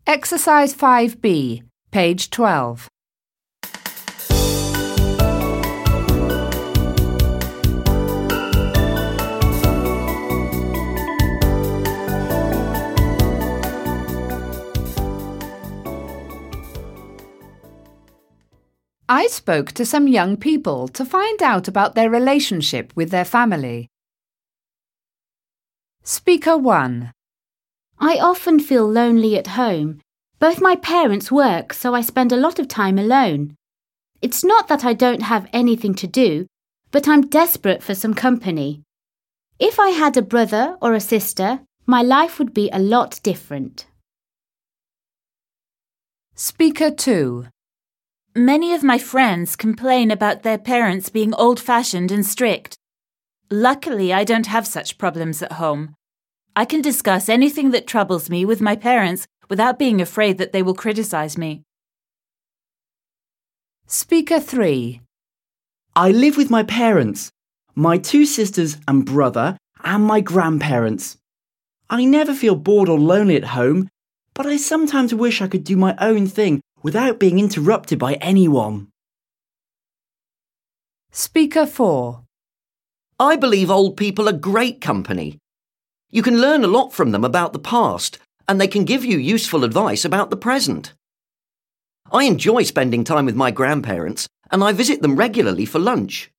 Exercise 5B, page 12. I spoke to some young people to find out about their relationship with their family. Speaker 1. I often feel lonely at home. Both my parents work, so I spend a lot of time alone. It's not that I don't have anything to do, but I'm desperate for some company. If I had a brother or a sister, my life would be a lot different. Speaker 2. Many of my friends complain about their parents being old-fashioned and strict. Luckily, I don't have such problems at home. I can discuss anything that troubles me with my parents without being afraid that they will criticize me. Speaker 3. I live with my parents, my 2 sisters and brother, and my grandparents. I never feel bored or lonely at home, but I sometimes wish I could do my own thing without being interrupted by anyone. Speaker 4. I believe old people are great company. You can learn a lot from them about the past, and they can give you useful advice about the present. I enjoy spending time with my grandparents, and I visit them regularly for lunch.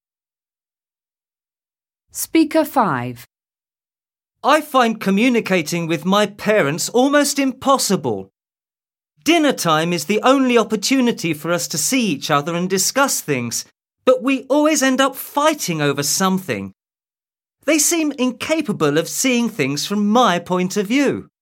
Speaker 5. I find communicating with my parents almost impossible. Dinner time is the only opportunity for us to see each other and discuss things, but we always end up fighting over something. They seem incapable of seeing things from my point of view.